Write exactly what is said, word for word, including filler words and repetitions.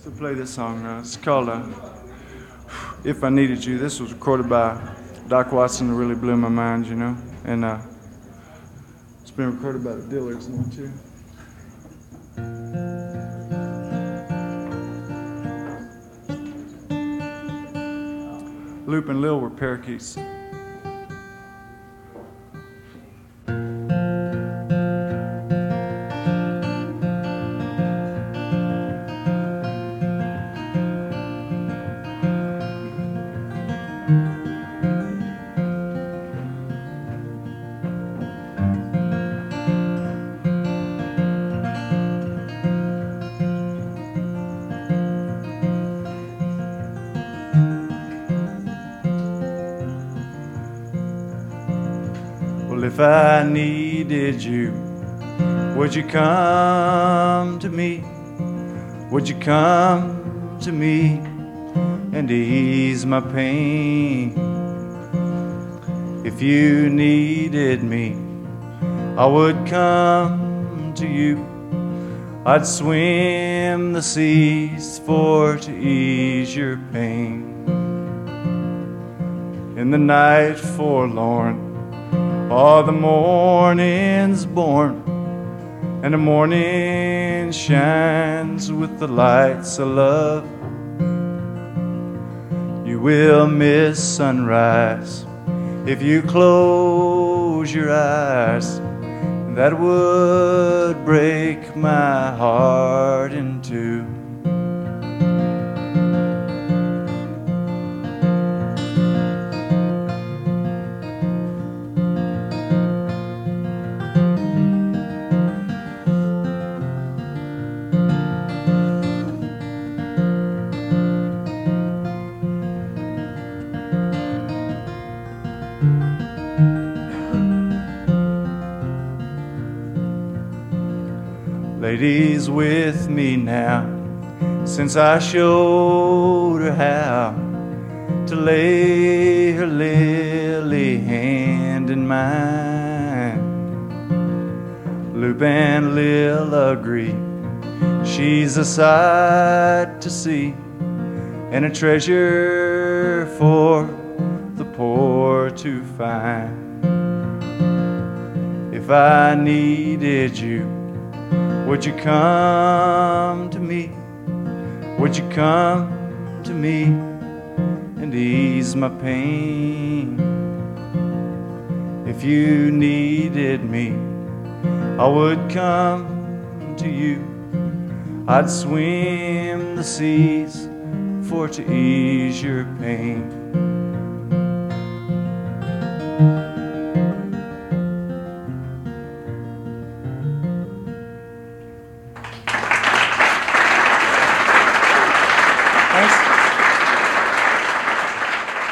To play this song. Uh, it's called uh, If I Needed You. This was recorded by Doc Watson. It really blew my mind, you know. And uh, it's been recorded by the Dillards now, too. Loop and Lil were parakeets. Well, if I needed you, would you come to me? Would you come to me and ease my pain? If you needed me, I would come to you. I'd swim the seas for to ease your pain. In the night forlorn, oh, the morning's born, and the morning shines with the lights of love. You will miss sunrise if you close your eyes. That would break my heart in two. Lady's with me now, since I showed her how to lay her lily hand in mine. Loop and Lil agree, she's a sight to see, and a treasure for the poor to find. If I needed you, would you come to me? Would you come to me and ease my pain? If you needed me, I would come to you. I'd swim the seas for to ease your pain.